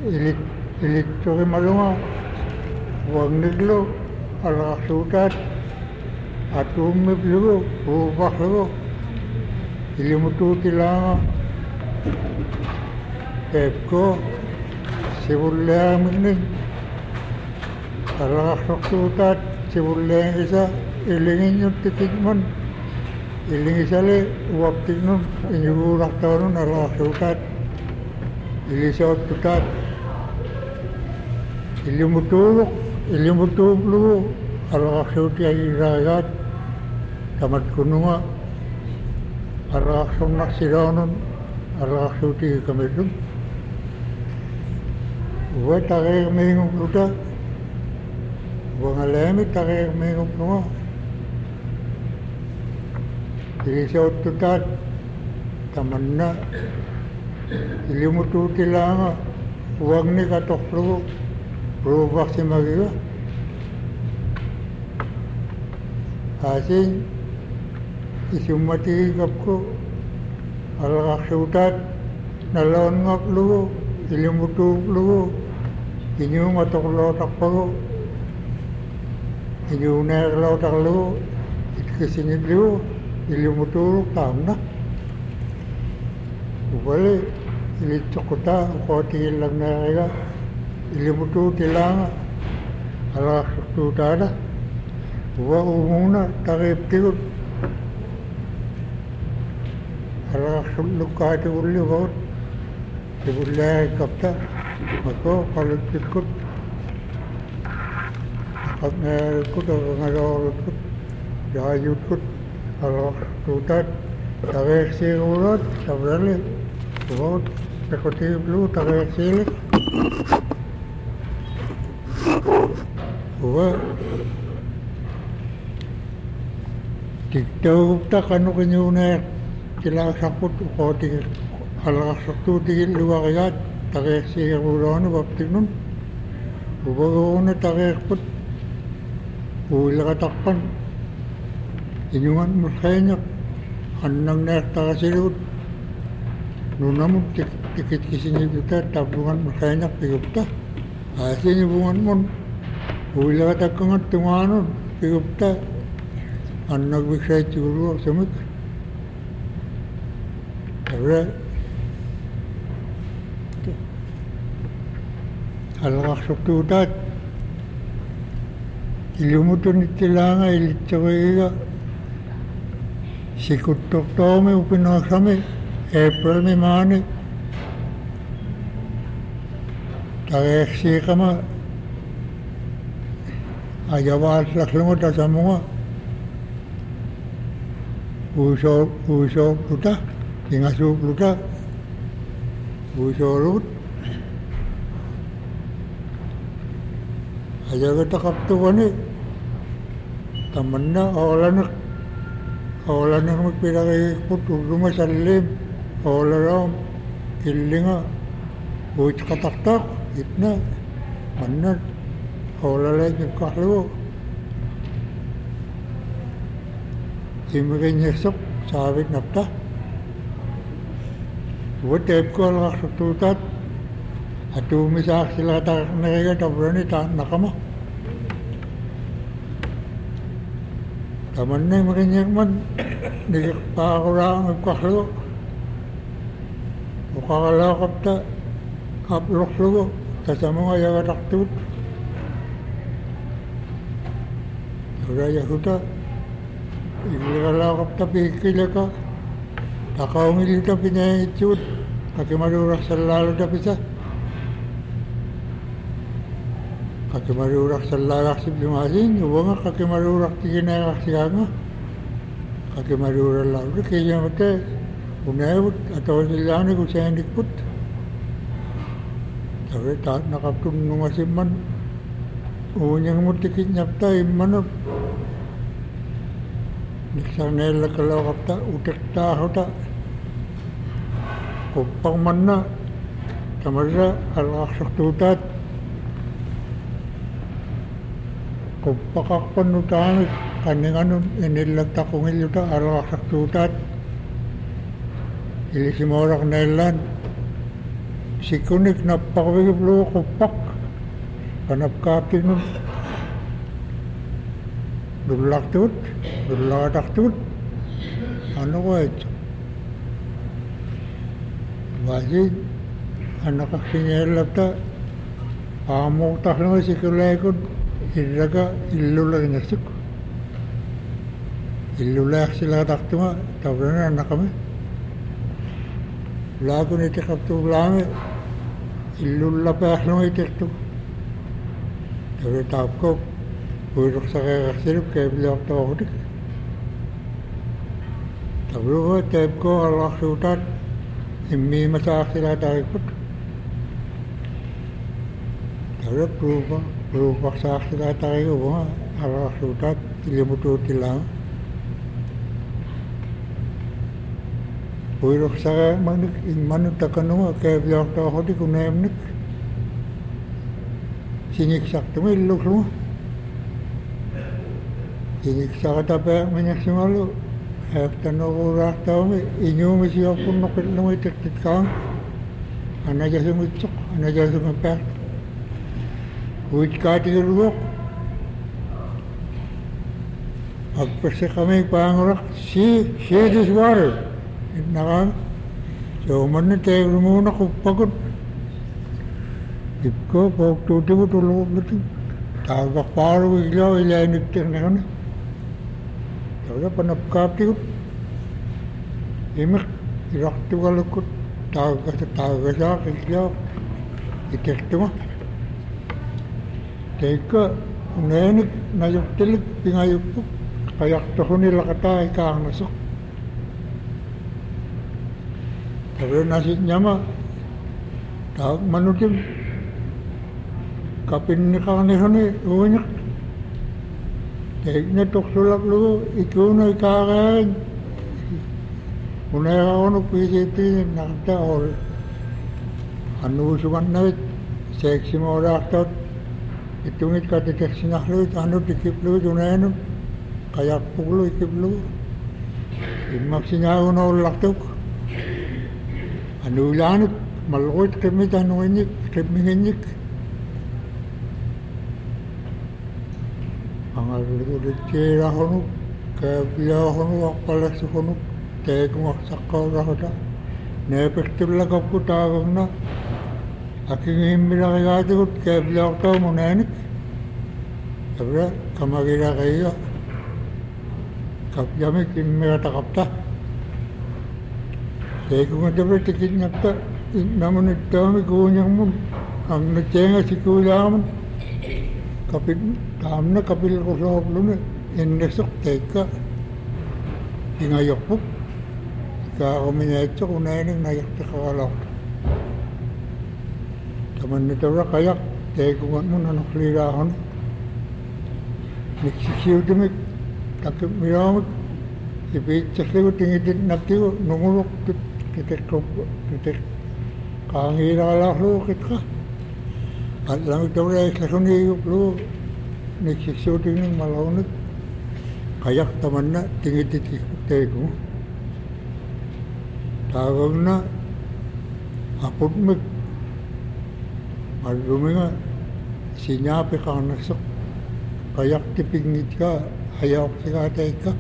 ilitsuri malunga wangiglo alaqsuutat atuummiplugu puupaqlugu ilimutuutilaanga peepko sivulleaamiknin alaqsuutat sivulleangisa ilinginyuttikitman ilingisale uaptiknun inyuguuraqtaunun alaqsuutat ilisoottutat ilimutuuplugu alaqsuutiagiraagaat tamatkununga alaqsunnaqsilaunun alaqsuutigikamillum uwa tageermiingupluta uangaleemi tageermiingupluga ilisoottutat tamanna ilimutuutilaanga uangnikatoqlugu ruupaqsimagiga aasin isummatigikapku alaqsuutat naloonnngaplugu ilimutuuplugu iñuungatoqlootaqpagu iñuuneerlootaqlugu itkisingitlugu ilimutuuluk taamna upali ilitsoquta uqootigillagneeriga ilimutuutilaanga alaqsuutaala uwa umuuna taqiiptigut alaqsullukkaatigullii uvagut sivulleagikkapta mako qaluttikkut aqaqneerikkut aqangaloorutkut yaayutkut alaqsuutaat tageersiiguloot sabrali uvagut pequtiiplugu tageersiilik uwa tiktagupta qanuqiñuuneer tilaaqsaqqut uqootigi alaqarsortuutigilluaqigaat tageersiigulooni vaptiknun uvaguuna tageerput uilaqataqpan iñungan mulqeeñaq annagneertaqasiligut nunamut tikitkisingituta tapungan mulqeeñaq pigupta aasinipunganmun uilaqataqqangat tungaanun pigupta annagviksaitsiguluaq sumik tabre alaqarsortuutaat ilumutunittilaanga ilitsoqigiga sikuttortoomi upinaaksami April maani tageersiiqama ajavaallaklungu tasamunga uisoopluta ingasuupluta uisoolugut ajagataqaptugani tamanna oolanermik pilagigikput ullunga salliim oolaraum killinga uitqataqtaaq itna manna oolaleikikqarlugu imigiññissuq saavit napta uwa teepku alaqarsortuutaat atuumisaaqsilaqataqneriga tavrani taannaqama tamanna imigiññiqman nigiqpaaquraangipqarlugu uqaqalaaqapta apluqlugu tasamunga yagataqtugut urayahuta illiqalaaqapta piikkilaka taqaungilluta piñaangitsugut qakimaluuraqsallaaluta pisa qakimaluuraqsallaaqarsiplungaasiin uvanga qakimaluuraqtigineeqarsigaanga qakimaluurallaaluta kiiñamate uneevut atoosillaani kuseenikput tabre taatnaqaptunnungasimman uuñangmuttikiñapta immanup niksarneellakkalooqapta utiqtaaruta quppaqmanna tamarra alaqarsortuutaat quppaqaqpannutaamik qanninganun inillaktaqungilluta alaqarsortuutaat ilisimooraqneellaan sikunik nappaqvigip luu quppaq kanapkaaptinun dullaqtugut dullaqataqtugut anuqoit vasi anaqaqsingeellapta aamuuqtarlunga sikulaikut irraka illularingassuk illulaaxsilaataqtunga tavrana anaqami laakun itiqaptuulaami illullapaarlunga itiqtuk tavre taapko puiruqsaqeeqarsirup keebliortoortik tavruga teepko allarsuutaat immiimasaaxsilaataaripput tavre pruupaqsaaxsilaataariguva allarsuutaat ilimutuutilaama puiruqsaqeeqmanik immanut takanuga keebliortoortik uneemnik siniksaqtumi illuqlunga siniksaqatapeeqmiñaksimalu heeftanuruuraartaumi iñuumisiorpunnoqillunga itiqtitkaam anajasungitsoq anajasungapaart uitkaatigiluoq appassiqamik paanguraq see this water naqaami soomanna teegrumuuna quppakut ipko pooktuutigut uluqluti taagaqpaarugu ilao ilaaniktirnaqani tavra panapkaaptigut imik iraqtugalukut taagasaaq ilao itirtuma teikka uneenik najuktilik pingayuppuk qayaqtohuni laqataa ikaarnasoq tavra nasinyama taag manutim kapinniqarnihuni uuñaq teikna tuqsulaqlugu ikuuna ikaaraañ uneeqarunuk piisiippiini naqta ol annuusugannavit seeksimoolaartaut itungit katiteqsinarluit anut ikiplugut uneenut qayarpuglu ikiplugu immaqsinaagunoollartuk anuulaanik malquit qimmit anuinnik qimmiginnik angarlugurittiirahunuk keebliahunuk aqpalassухunuk teekumaqsaqqaurahuta neepirtullakapku taagagna akingiimmilarigaatigut keebliortaumunaanik tavra kamagilaqiyya kapyamik immirataqapta teekunga tavra tikitnapta namunittaami kuuñarmun amnateenga sikuulaamun kapit taamna kapilqusoorluni innesuq teikka ingayorpuk ikaarumiñaitsoq unaanik nayartiqaraloorta tamanna tavra qayaq teekungatmun anuqliiraahuni niksiksiutimik takipmilaamik ipiitsarligu tingitit nunguluq titiq qaangiilaqalaarlugu qitqa allamik tavra iqlasuniiguplugu niksiksiutignik malaunik qayaq tamanna tingitit teekunga taagagna aqutmik alluminga siñaapiqarnassoq qayaqtipingitka hayaorsigaataikka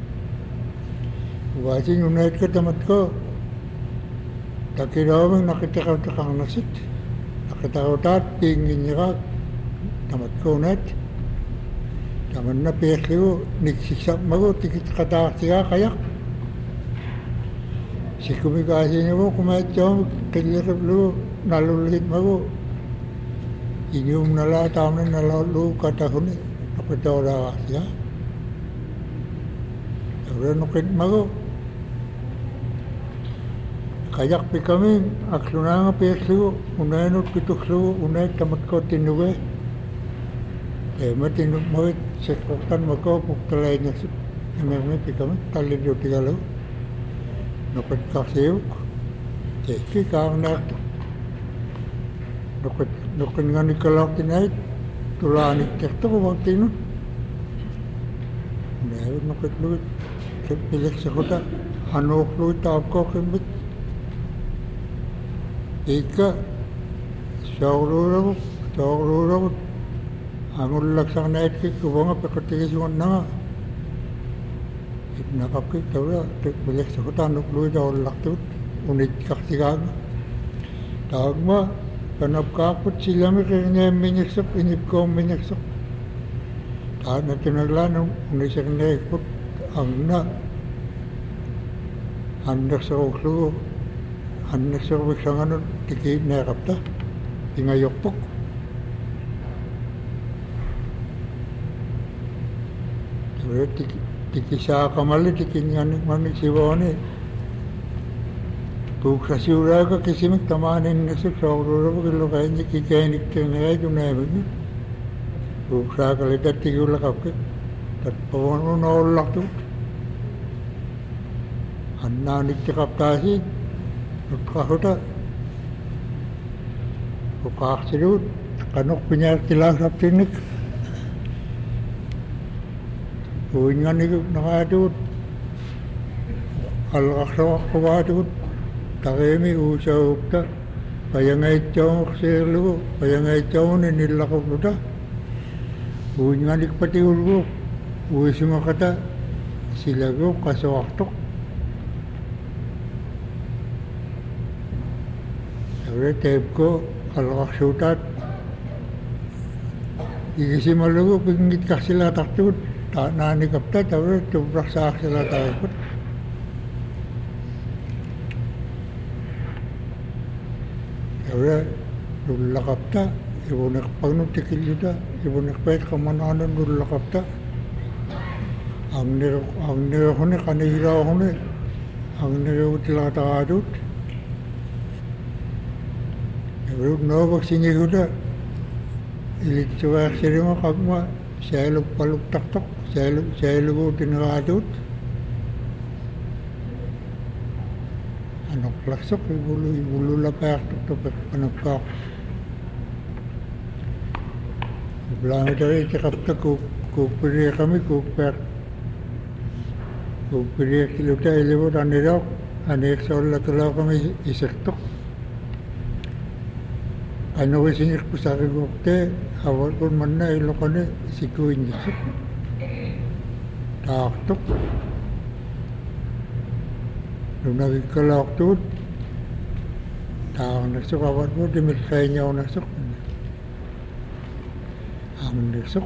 vasin uneetka tamatko takilaamik naqitiqartiqarnassit naqitaruutaat piinginñiqaak tamatko uneet tamanna piiqligu niksiksaqmagu tikitqataartigaa qayaq sikumikaasinigu qumaatsoomik qilliqiplugu nalulligitmagu iñuumnalaa taamna nalullugu katahuni noqitoolaaqartigaa tavra nuqitmagu qayaq pikamiin aqlunaanga piiqligu uneenut pituqlugu uneek tamatko tinnugee teematinutmagit siqquqtanmako puqtalaiñassut imermi pikami tallidutigalugu nuqitqarsiivuk teikki kaarnaartu nuqinganikalaaqtinait tulaanikkertuquvaqtinut neavit nuqitlugut qippileqsiquta anuuqlugut taapkooqimmit ika soorluuravut angullaksarnaatki kuvanga peqatigisuannanga ipnaqapkik tavra bileqsaqutaannuqluitaullartut unitkartigaaga taagma kanapkaarput silami qirniammiñikseq inipkuummiñikseq taanattunaglaanu uniserneerput angna аннерсеруллугу аннерсерувиксанганут тикиинеэқарта пингайорпук тикисаақамалли тикиннианникманник сивоони тууксасиураага кисимик тамааниннасук соорулуву киллуқаинни кикааниккернератунаамигни тууксаакалитаттигиуллақапкик татпавону нооллартук аннааниттеқартааси нутқахута уқаарсилуут қанорпиниартилаасартинник уинганикук нагаатуут аллақарсоаққуваатуут тариими уусаупта паянгаитсаумерсиерлугу паянгаитсаумни ниллақурлута уинганикпатигулгу уисимақата силагуу қасоартоқ Tepko alaqsuutaat igisimalugu pingit kaksilatartuut naanikapta tavre tupraqsaaqsilatarikkut tavre nullaqapta ivuneqpagnut tikilluta ivuneqpaat qamanaanun nullaqapta agneruhuni qanigilaahuni agneruutilaataraatuut Novaksiniguda ilitsuaarsilima qaqma saaluppaluqtartoq saaluguutineraatuut anoqlarsoq ivululapaartortopeq anakkaaq blaanutariitiqapta kuuppiriiqami kuuppiriiqqiluta ilivut aniloq aniiqsoollatuloqami isertoq Anuisinikkusariguuqte avalkun manna iloqani sikuinnissuk taartuq nunagikkalaortuut taarnassuq avalkuut imilqaiñaunassuq aamnissuq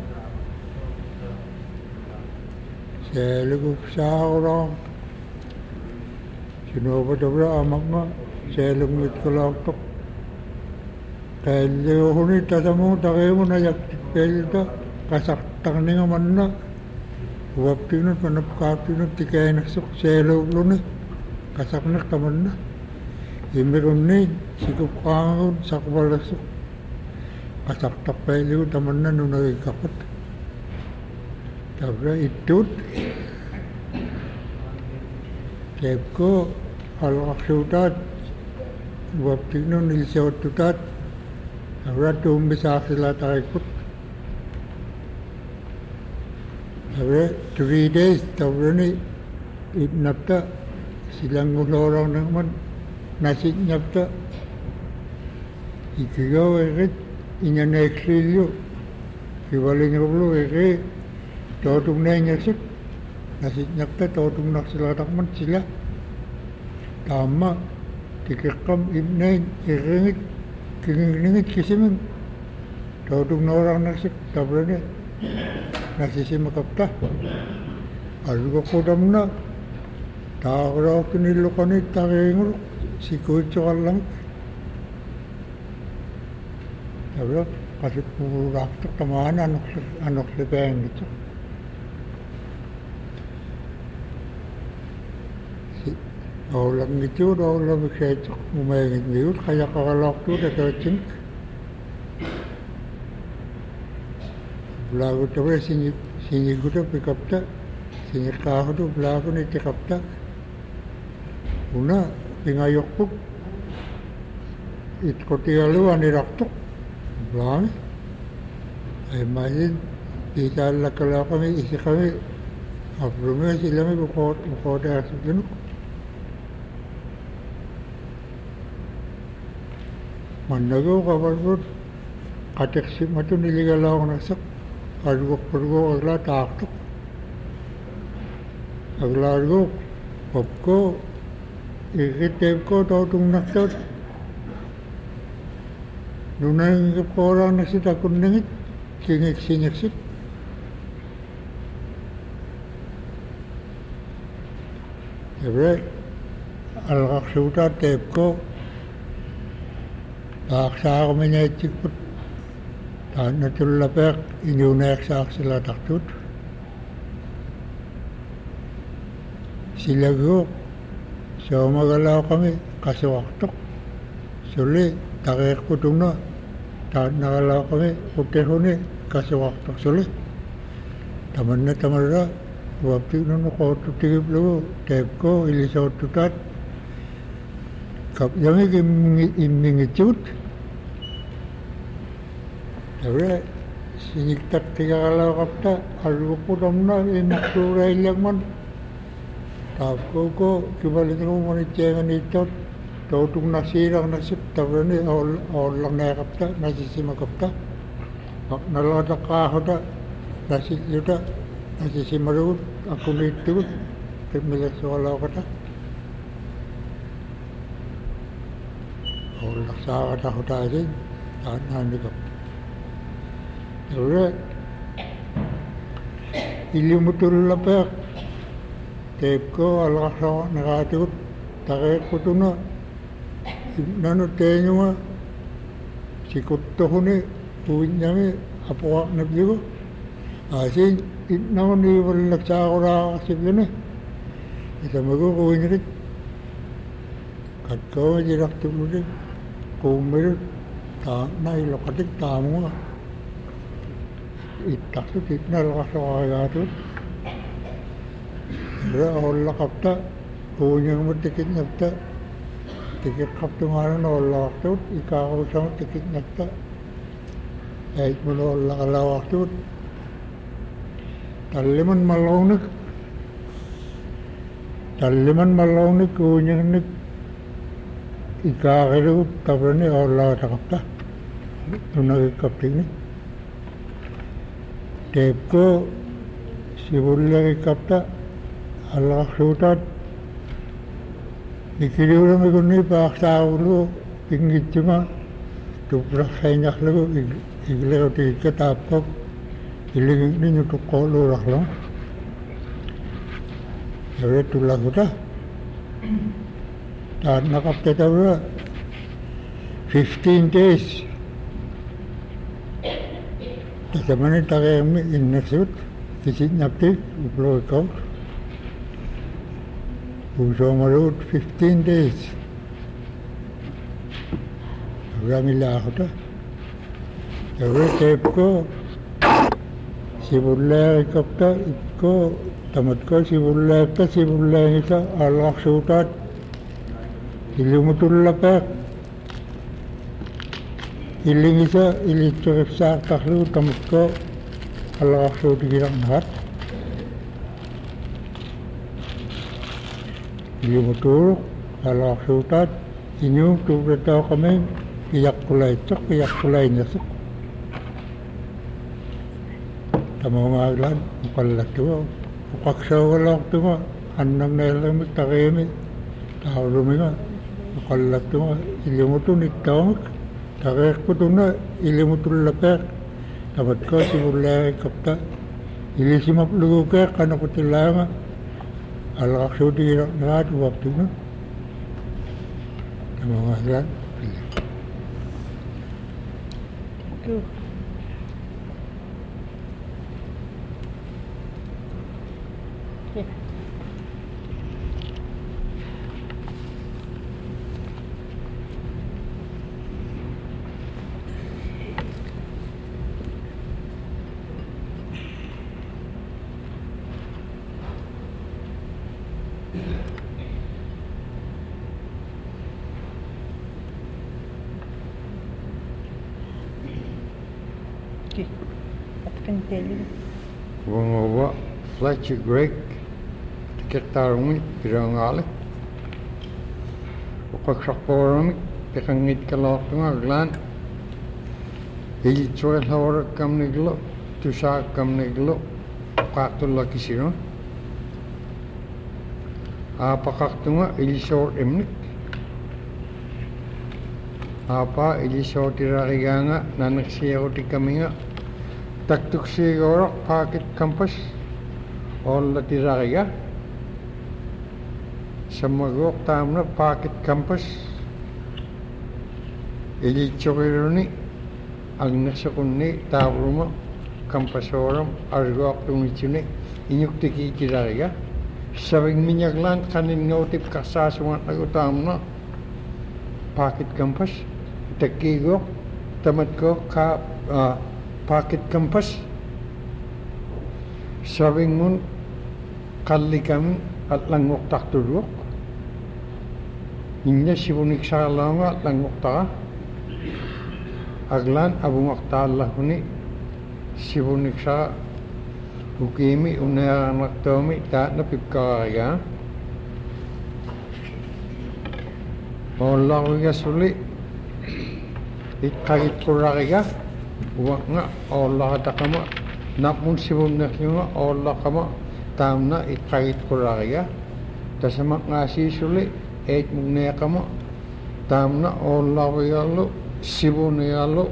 saalugup saarulaa sinuupatabla amaqma saalungmitkalaortoq Tailluhuni tatamu tareemuna yaktikkeilta qasartarninga manna uaptignut manapkaaptignut tikainassuq saaluulluni qasarneqtamanna immirunni sikuqqaangagut saqvalassuq qasartarpailigu tamanna nunagikkaqqut tavra ittuut tepko alaqsuutaat uaptignun ilsiuttutaat Avra umbisaaqsilaatarikkut avra 3 days tavrani ipnapta silanguloorornerman nasinnyapta ikigoerit inyaneeksliillu kivalingerlu eri tootumnaingarsuk nasinnyapta tootumnarsilaatarman sila taamma tikiqqam ibnain irringit Kingingit kisimin tootumnoorarnarsik tavrani nasisimakapta algoqudamna taaqulaaqtunilluqani tariinguluq sikuitsoqallamik tavra qasippuulaaqtuq tamaana anorlipaangitsuq Aulangituut aulaviksaitsuq umaagitmigut qajaqaralaartuut ataatsimik Blaaguttavra siniguta pikapta siniqqaahutu blaaguni tiqapta una pingajorpuk itqutigalu anirartuq blaami aimasin piitaallakalaaqami isiqami afrumi silami uqootaarsutinuk mannagu kabarut qateqsimatu niligalaornasaq aluqpurgu agla taaqtuq aglaargu popko igitteepko tootungnartuut nunangipqoraarnassit akunnagit kingiksiñaksit tabre alqaqsuutaat teepko paaqsaaqamiñaitsikput taannatullapeeq inuuneeqsaaqsilatartuut silaguuq soomagalaoqami qasuartoq suli taqiiqputuna taannaqalaoqami qutteruni kasuartoq suli tamanna tamarra uaptignunu qoortuttigiplugu teepko ilisoortutaat kapyamik immingitsut tabre siniktartigaqalaoqapta alluqqutamna imaqsuuraillagman taapkoko kivalitigumanitjeeganiittot tootugnarsiilarnassip tavrani oollarneeqapta nasisimakapta nalaataqaahuta nasilluta nasisimarugut akuniittugut kimmilersualaoqata oollarsaaqatahutaasin taannaanikap tavre illimutullapeeq teepko alqarsoorneqaatigut taqiiqqutuna nanu teenyuma sikuttohuni uinñami apuaqnapyigu aasiin itnamuniivallaksaaquраaqarsivluni isamagu uinrit katkooma jiraqtulluni quummirut taanna iloqatik taamunga ittarsut itna alqarsoorigaatut re ollaqapta uunñagmut tikitnapta tikitqaptumaanun ollaqartuut ikaaquusamut tikitnapta aitmun ollaqalauartuut talliman malluunik uunñagnik ikaaqilugut tavrani ollaqataqapta nunagikkaptigni teepko sivullagikkapta alqarsuutaat ikiliulamigunni paaqsaaqulu pingitsuma tupraqsaiñarlugu iglerotigikka taapkok iligikni nutuqqooluurarlugu tabre tullaguta taannaqapta tavra 15 days tasamani taqiammi innarsut kisitnaptik upluikkaut uusoomaruut 15 days avramilaahuta tavre teepko sivulleeqikkapta ikko tamatko sivulleekta sivulleengita alqarsuutaat illumutullapeeq illingisa ilitsuqipsaartarlugu tamatko alqarsuutigilaqnarat ilumutuuruq alqarsuutaat inuum tuuratauqamiin iyaqqulaitsoq iyaqqulaiñasuq tamuumaaglaan uqallattuga uqaksaugalortuga annamneelamik taqiimi taarumiga uqallattuga ilumutun ittaumak taqiiqqutuna ilumutullapeeq tamatko sivulleeqikkapta ilisimaplugukeeq qanaqutillaanga alqarsuutigilaqneraat uaptigna tamuumaaglaan Wangova Fletcher Greg tikettarungi pirangaale uqaqsaqporamik tekangit kalortunga glan ilitsuel hawarakam niglo tusakam niglo qaqtulla kisino apaqaqtunga ilisor emnik apa ilisortirarigaanga nanaksiyarutikamiga taktuksiigoraq paakit kampas ollatirariga samagok taamna paakit kampas ilitsoriruni agnasakunni taavuruma kampasoram argoaqtungitsuni inyuktikiitirariga saving minyaglan kanin ngautip kasasuan agutaamna paakit kampas takigo tamatko ka paakit kampas saving mun kallikam at langok takturuk inya sibunik salanga langok ta aglan abungak talahuni sibunik sa ukimi unayanak tomi ta napipkaraga Ollaruga suli iqqagit qurrariga uwaqna ollarataqama napmun sibunnaqima ollaqama taamna iqqagit qurrariga tasamaq ngasi suli eet mugneqama taamna ollarugallu sibunnigallu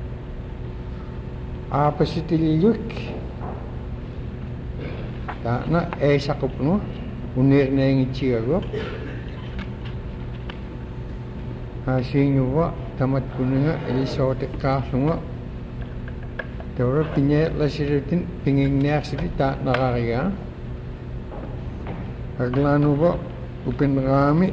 aapasitiliyuk taana eesaqupnu unirneengitsigagua Hasinguwa tamat kuninga ilisotekkaarlunga tawra pinyeetlasirutin pingingniarsiti taatnaqariga aglanuwa upinraami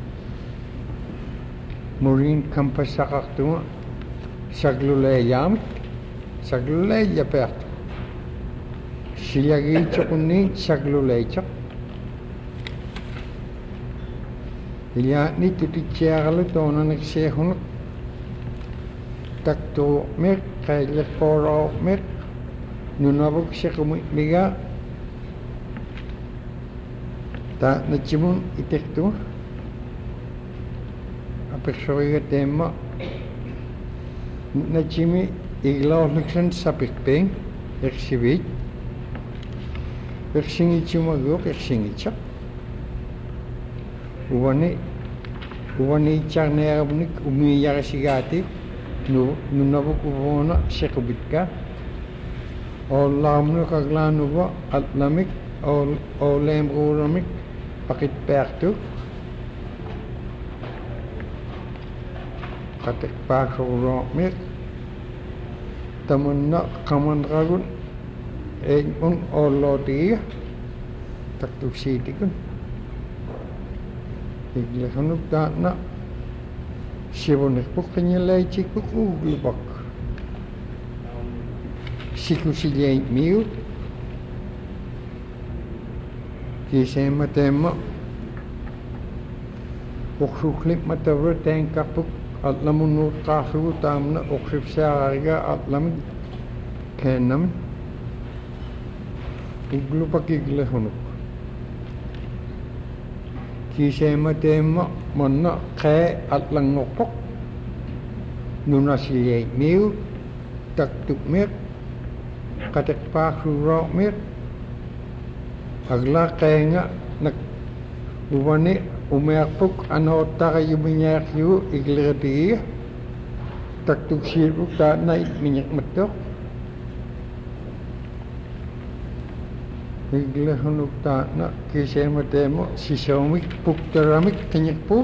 murin kampassaqartunga sagluleeyaamik sagluleeyapeart siyagiitsoqunni sagluleitsoq Iliani tutitsiagalu toonaniksiahunuk taktuuqmiq qailliqoorauqmiq nunavuk siqumikmiga taatnatsimun itirtu apiqsoriga teemma natsimi iglaorliksan sapikpeng iqsivit iqsingitsumaguuq iqsingitsaq Uwani charneerabunik umiyarasigaati nunavuk uvona siqubitka ollaamnu qaglaanuva atlamik oleemruuramik paqitpeartu qatekpaaqsoruroqmiq tamunna qamanragun eekmun ollootigiga taktuksiitikun Iglehanuk taatna sibunikpuk kanyalaitsikpuk uglupak sikusilyait miu kisema tema uqsuqlip matavra tengkapuk atlamunut qaasugu taamna uqsipsaariga atlamik kennam uglupak iglehanuk Kisema tema manna qae atlangokpok nunasiyait miu taktukmir qatekpaaqsuroqmir agla qaenga nak uwani umeaqpuk anoottaqayumiñaaqsigu igliqatigiga taktuksiirpuk taatna itmiñaqmattoq Iglehanuk taatna kisema tema sisaumik puktaramik kanyakpuk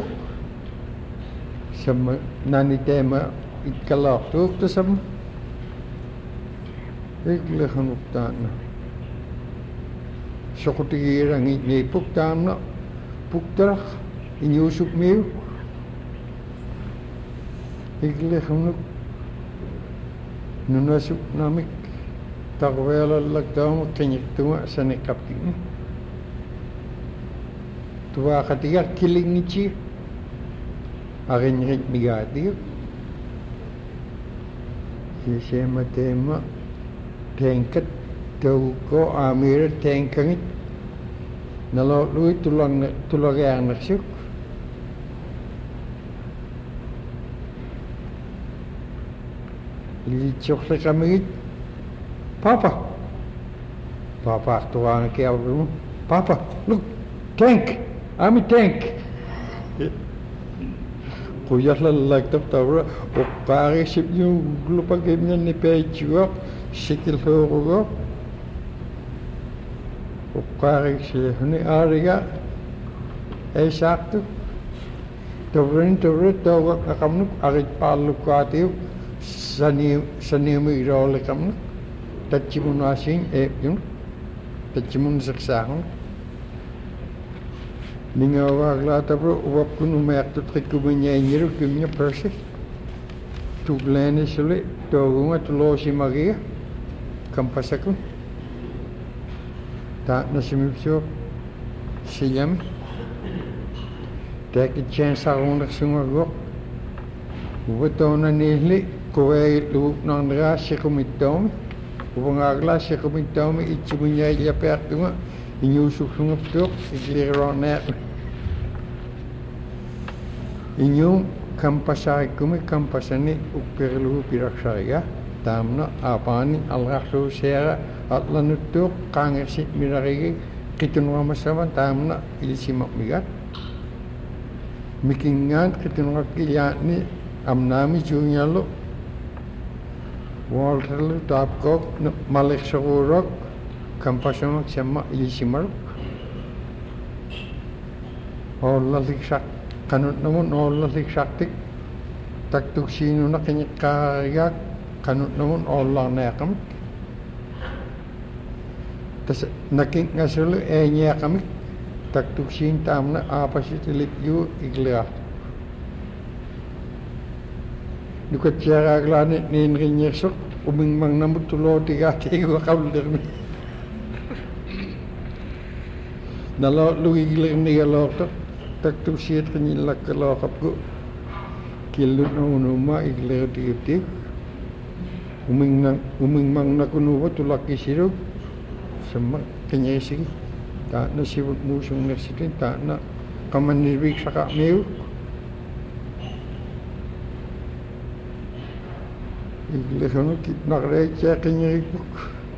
sama nani tema itkalaaqtuuk tasam Iglehanuk taatna soqutigirangi nipuk taamna puktaraq inyusuk miu Iglehanuk nunasuk namik taqweelalaktauma kanyaktunga sanikaptikni tuaqatiga kilingnichi arinrit migaatiga kisema tema tengkat tauko amira tengkangit nalolui tulagaarnarsuk ilitsorliqamigit papa artuaanga kiarumu papa look tank I'm a tank quyallallaktab tawra uqqaarisip yuglupakimnanni paitsuaq sikilhuurugoq uqqaarisiihuni aariga aisaaqtu tawrin tawgat aqamnuk aritpaallukkaatiuk saniumi irooliqamnuk tatsimunaasiin eepjun tatsimun siqsaaqun ningawaaglaatapru uapkunu meaqtut qikkumiñaingiru kimña persi tuglaanisuli toogunga tuloosimagiga kampasakun taatnasimipsuuq siyami taakitsaansaruunaqsungaguaq uvatoonaniilli kuvaagilluguqnarneraa siqumittoomi uvangaagla siqumittoomi itsimuñailiapiaqtunga iñuusuqsungaptuuq ikliiruarneaq iñuum kampasarikkumi kampasani ukkirillugu piraksariga taamna aapaani alrarluuseera atlanuttuuq qaangersi mirarigi qitunuramassavan taamna ilisimaqmigat mikingaan qitunurakkiliaani amnaami juungiallu Walterlu taapkoq maliqsoruuroq kampasamak sama ilisimaruk ollalliksaq qanut namun ollalliksaqtik taktuksiinuna qiñiqqaarigaak qanut namun ollarneaqamik tas nakingasulu eeñiaqamik taktuksiin taamna aapasitilikyu igliaq nukatsiaraaglaani niinriññersuq umingmangnamut tulootigaatiigua qavlirmi nalo lugigilirnigalortoq taktuksiit qiñillakkalooqapku killunuunuma iglirtigiptik umingmangnakunuva tulakkisiruk samma qiñiisigi taatna sivut muusungnersitin taatna qamanirvik saqa'miuk iglirunu kitnaqreitsia qiñirikpuk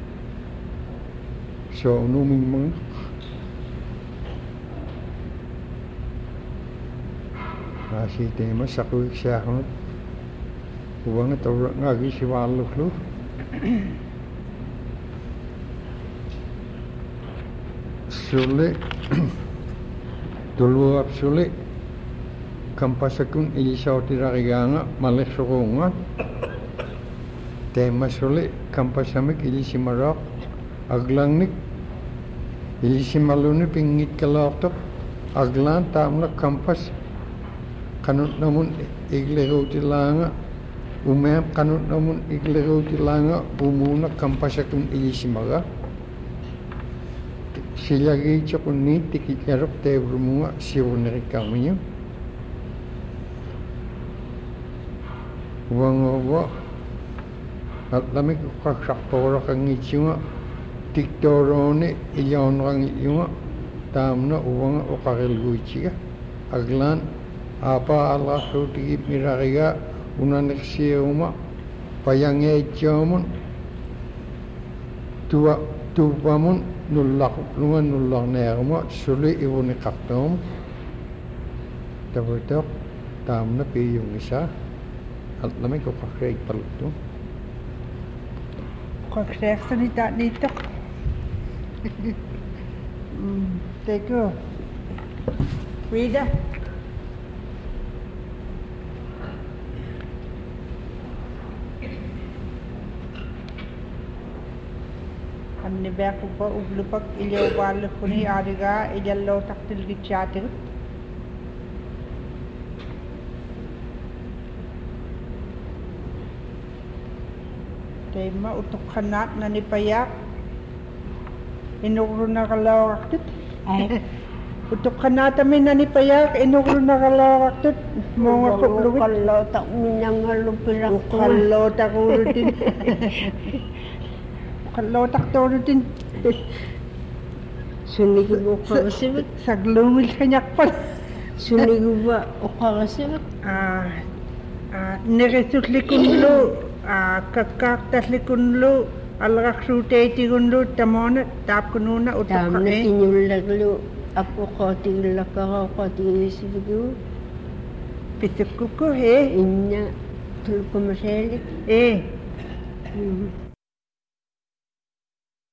soonumingmang Asi tema sakuik siahunut uang tawra ngagi siwaluk lu sule tuluap sule kampasakun ilisautirariganga malek sokonga tema sule kampasamik ilisimaraq aglangnik ilisimaluni pingit kalortok aglan taamna kampas kanut namun iglerutilanga umeam kanut namun iglerutilanga umuna kampasakun ilisimaga silagi chakuni tikikarok tebrumunga siwunerikamnya wangowo atlamik kakshakpora kangichunga tiktorone iyawnrangichunga tamna uwanga uqarilguichiga aglan apa Allah sutigi mirariga unaniksiuma payangeitjomun tupamun nullaqneeruma suli ivuniqartuum tavutok taamna piyungisa atlamik uqaqreikpaluttu uqaqreeqsani taaniittoq teko Rita annibeaquppa uglupak iljawaallukkuni aarigaa iljallootartilgitsaatigut teimma utuqqannaat nanipayaaq inurrunaqalaorartut utuqqannaatami nanipayaaq inurrunaqalaorartut moongaqulugit qalloota minangalupiraqquun qallootaquulutin qallootartuulutin suniguva uqqarasivik sagluungilqañarpal suniguva uqqarasivik neqissullikunlu kakkaartallikunlu аллеқарсуутаитигунлуу тамоона таапкунууна Taamna утоққа kinullaglu appoqotigillaqaroqotigilisiviguu писсуккуку inna tulkumasaalit э